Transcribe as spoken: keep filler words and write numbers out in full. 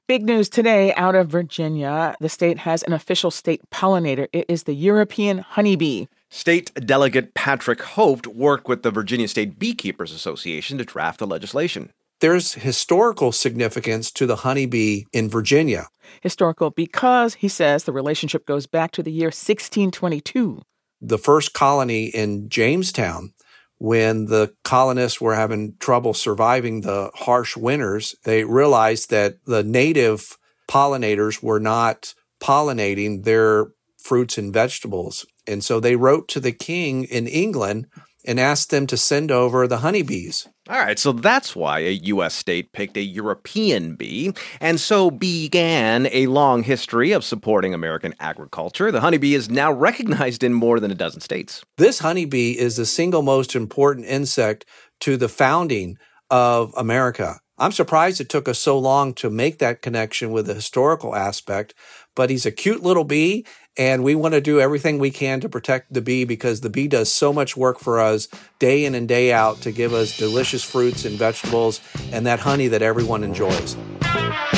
Big news today out of Virginia. The state has an official state pollinator. It is the European honeybee. State Delegate Patrick Hope worked with the Virginia State Beekeepers Association to draft the legislation. There's historical significance to the honeybee in Virginia. Historical because, he says, the relationship goes back to the year sixteen twenty-two. The first colony in Jamestown, when the colonists were having trouble surviving the harsh winters, they realized that the native pollinators were not pollinating their fruits and vegetables. And so they wrote to the king in England and asked them to send over the honeybees. All right, so that's why a U S state picked a European bee, and so began a long history of supporting American agriculture. The honeybee is now recognized in more than a dozen states. This honeybee is the single most important insect to the founding of America. I'm surprised it took us so long to make that connection with the historical aspect, but he's a cute little bee, and we want to do everything we can to protect the bee because the bee does so much work for us day in and day out to give us delicious fruits and vegetables and that honey that everyone enjoys.